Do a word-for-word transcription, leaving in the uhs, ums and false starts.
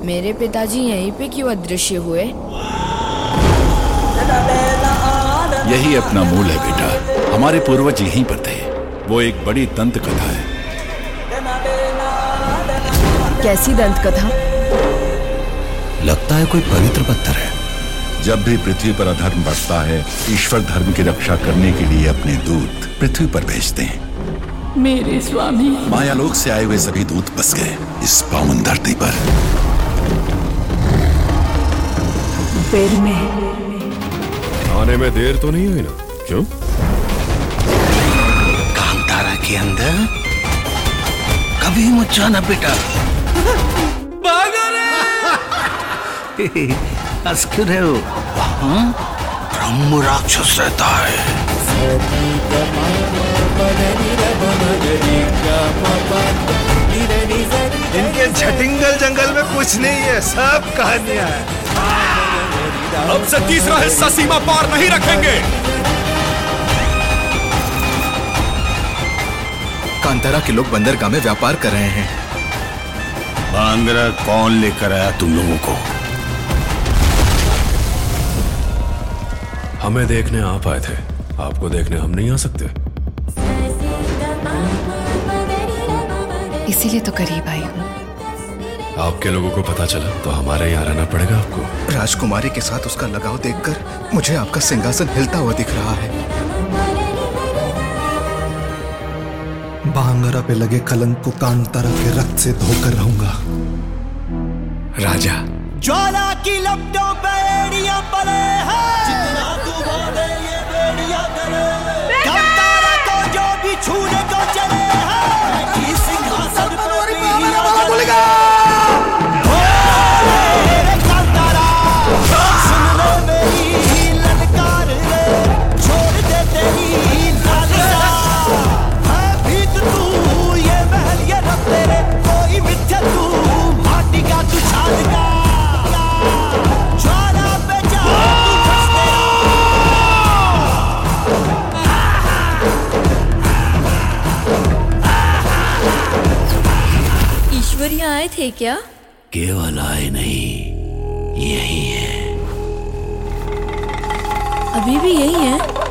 मेरे पिताजी यहीं पे क्यों अदृश्य हुए? यही अपना मूल है बेटा, हमारे पूर्वज यहीं पर थे। वो एक बड़ी दंत कथा है। कैसी दंत कथा? लगता है कोई पवित्र पत्थर है। जब भी पृथ्वी पर अधर्म बढ़ता है, ईश्वर धर्म की रक्षा करने के लिए अपने दूत पृथ्वी पर भेजते हैं। मेरे स्वामी मायालोक से आए हुए सभी दूत बस गए इस पावन धरती पर। फिर में आने में देर तो नहीं हुई ना? क्यों? कांतारा के अंदर कभी मत जाना बेटा। हंस क्यों रहे हो? वहाँ ब्रह्म राक्षस रहता है। इनके झटिंगल जंगल में कुछ नहीं है, सब कहानियां हैं। अब से तीसरा हिस्सा सीमा पार नहीं रखेंगे। कांतारा के लोग बंदरगाह में व्यापार कर रहे हैं। बांगरा कौन लेकर आया तुम लोगों को? हमें देखने आप आए थे, आपको देखने हम नहीं आ सकते। इसीलिए तो करीब आई हूँ। आपके लोगों को पता चला तो हमारे यहाँ रहना पड़ेगा आपको। राजकुमारी के साथ उसका लगाव देखकर मुझे आपका सिंहासन हिलता हुआ दिख रहा है। बांगरा पे लगे कलंक को कांतारा के रक्त से धोकर रहूंगा। राजा ज्वाला की लपटों पे एड़ियां पले हैं, जितना तू बोले ये बेड़ियां करे। कांतारा को जो भी छूने को चले हैं, इस सिंहासन पर बीड़ियां बोलेगा। ओ कांतारा सुन ले मेरी ललकार रे, छोड़ दे तेरी लालसा। है भीत तू ये महल ये रब तेरे, कोई मिथ्या तू माटी का तू छाल का। ईश्वरिया आए थे क्या? केवल आए नहीं, यही है। अभी भी यही है?